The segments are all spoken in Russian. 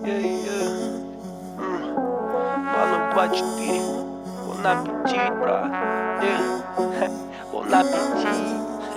2024. Bon appétit, брат. Bon appétit.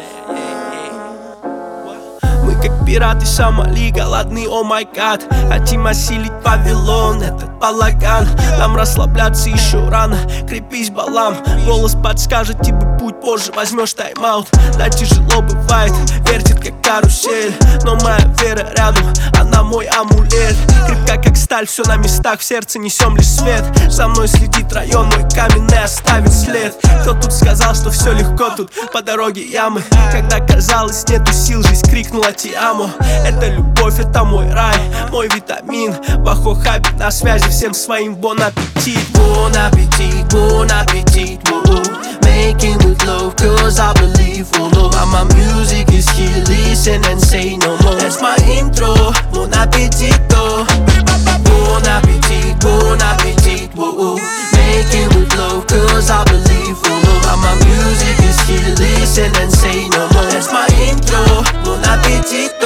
Мы как пираты Сомали, голодны, о май гад. Хотим осилить Вавилон, этот балаган. Нам расслабляться еще рано, крепись, Балам. Голос подскажет тебе путь, позже возьмешь тайм-аут. Да, тяжело бывает, вертит как карусель, но моя вера рядом, она мой амулет. Крепка как сталь, все на местах, в сердце несем лишь свет. За мной следит район, мой каменный оставит след. Кто тут сказал, что все легко, тут по дороге ямы. Когда казалось нету сил, жизнь крикнула ти амо. Это любовь, это мой рай, мой витамин. Бахо Хабиб на связи, всем своим бон аппетит. Bon appetit, bon appetit, whoa. Making with love, cause I believe, oh no. My music is here, listen and say no more. That's my intro, bon appetito. Bon appetit, whoa. Making with love, cause I believe, oh no. My music is here, listen and say no more. That's my intro, bon appetit.